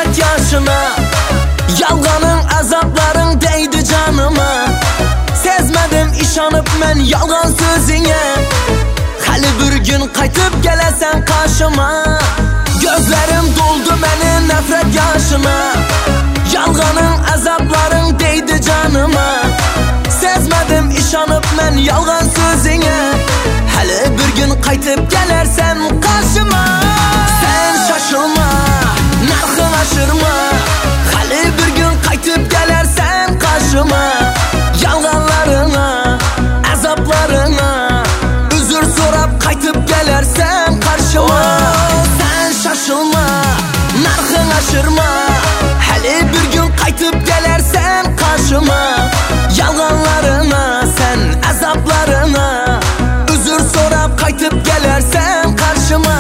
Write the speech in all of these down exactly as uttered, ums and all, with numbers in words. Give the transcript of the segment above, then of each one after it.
nefret yaşına. Yalganın azapların değdi canıma. Sezmedim işanıp men yalgan sözüne. Hali bir gün qaytıp gelesen karşıma. Gözlerim doldu menin nefret yaşına. Yalganın azapların değdi canıma. Sezmedim işanıp men yalgan sözüne. Hali bir gün qaytıp gelersen karşıma. Sen şaşırma, narxın aşırma. Hali bir gün qaytıp gelersen karşıma. Yalganlarına, azaplarına özür sorap qaytıp gelersen karşıma. Sen şaşırma, narxın aşırma. Hali bir gün qaytıp gelersen karşıma. Yalganlarına, sen azaplarına özür sorap qaytıp gelersen karşıma.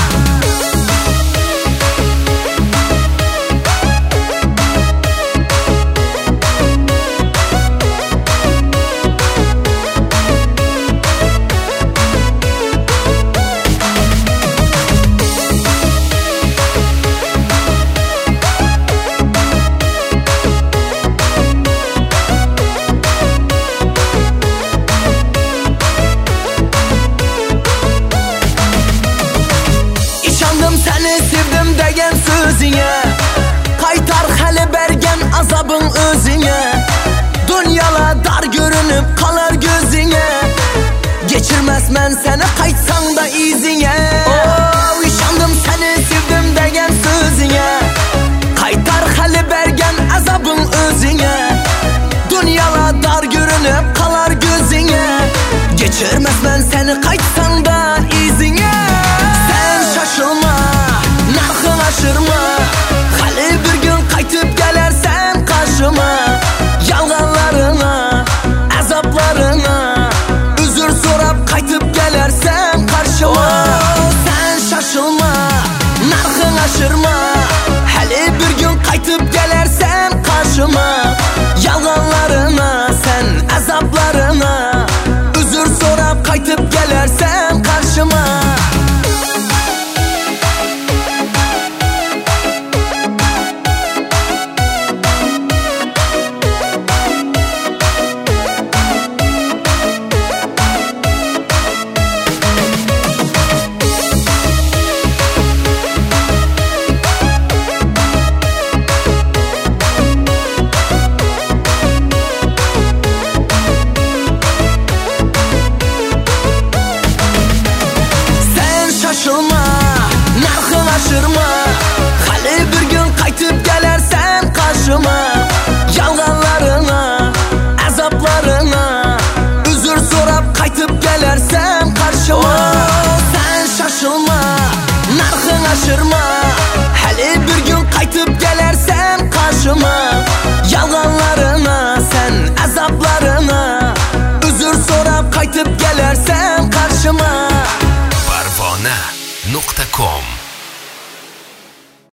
Seni sevdim degen sözüne. Qaytar hali bergen azabın özüne. Dünyala dar görünüp kalar gözüne. Geçirmez men seni qaytsan da izine. Oh, işandım seni sevdim degen sözüne. Qaytar hali bergen azabın özüne. Dünyala dar görünüp kalar gözüne. Geçirmez men seni qaytsan da izine. Sen şaşırma, narxın aşırma. Hali bir gün qaytıp gelersen karşıma. Yalganlarına, azaplarına özür sorap qaytıp gelersen karşıma. Sen şaşırma, narxın aşırma. Hali bir gün qaytıp gelersen karşıma. Yalganlarına, sen azaplarına özür sorap qaytıp gelersen karşıma. Narxın aşırma. Hali bir gün qaytıp gelersen karşıma. Yalganlarına, azaplarına özür sorap qaytıp gelersen karşıma. Sen şaşırma, narxın aşırma. Hali bir gün qaytıp gelersen karşıma. Yalganlarına, sen azaplarına özür sorap qaytıp gelersen karşıma. parvona nuqta com